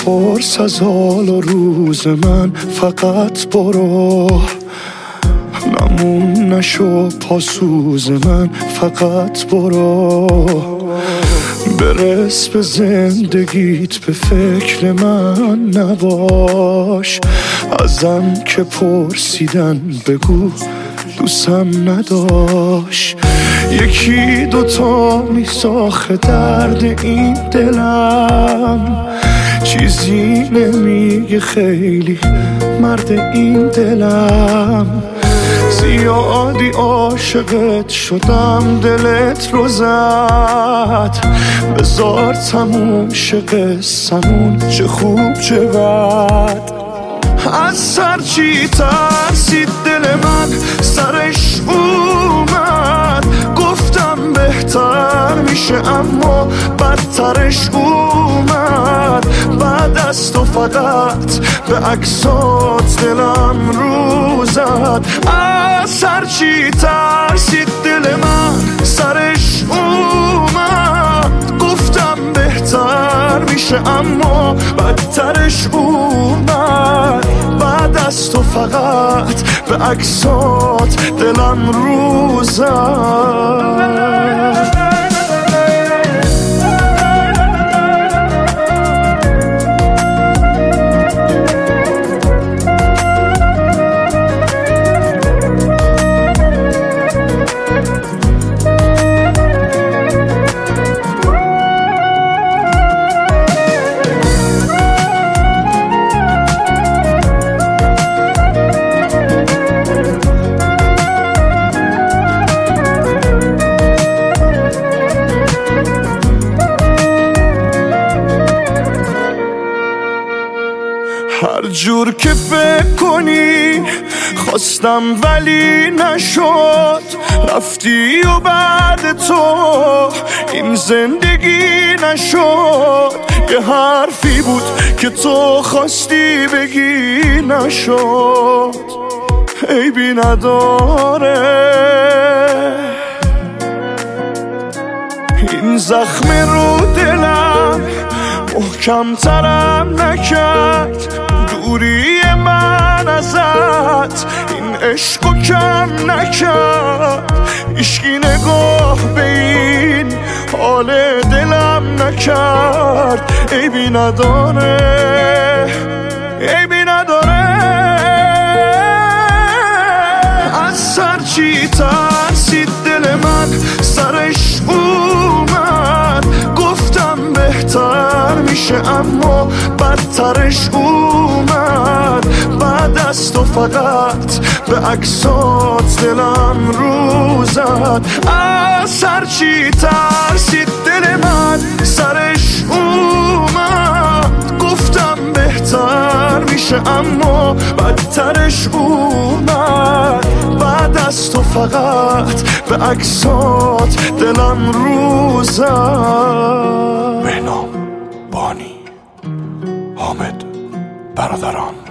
نپرس از حال و روز من، فقط برو. نمون نشو پاسوز من، فقط برو. برس به زندگیت، به فکر من نباش. ازم که پرسیدن بگو دوستم نداشت. یکی دوتا میساخه درد این دلم، چیزی نمیگه خیلی مرد این دلم. زیادی عاشقت شدم دلت رو زد، بذار تموم شه قصمون، چه خوب چه بد. از سر چی ترسید دل من، سرش اومد. گفتم بهتر میشه اما بدترش اومد. بعد از تو فقط به عکسات دلم رو زد. از سر چی ترسید دل من، سرش اومد. گفتم بهتر میشه اما بدترش اومد. بعد از تو فقط به عکسات دلم رو زد. هر جور که فکر کنی خواستم ولی نشد. رفتی و بعد تو این زندگی نشد. یه حرفی بود که تو خواستی بگی نشد. عیبی نداره این زخم رو دلم محکم ترم نکرد. دوری من ازت این عشقو کم نکرد. عشقی نگاه به این حال دلم نکرد. عیبی نداره، عیبی نداره. از سر چی ترسید دل من، سرش اومد. گفتم بهتر میشه اما بدترش اومد. بعد از تو فقط به عکسات دلم رو زد. از سر چی ترسید دل من، سرش اومد. گفتم بهتر میشه اما بدترش اومد. بعد از تو فقط به عکسات دلم رو زد. بهنام، بانی، حامد، برادران.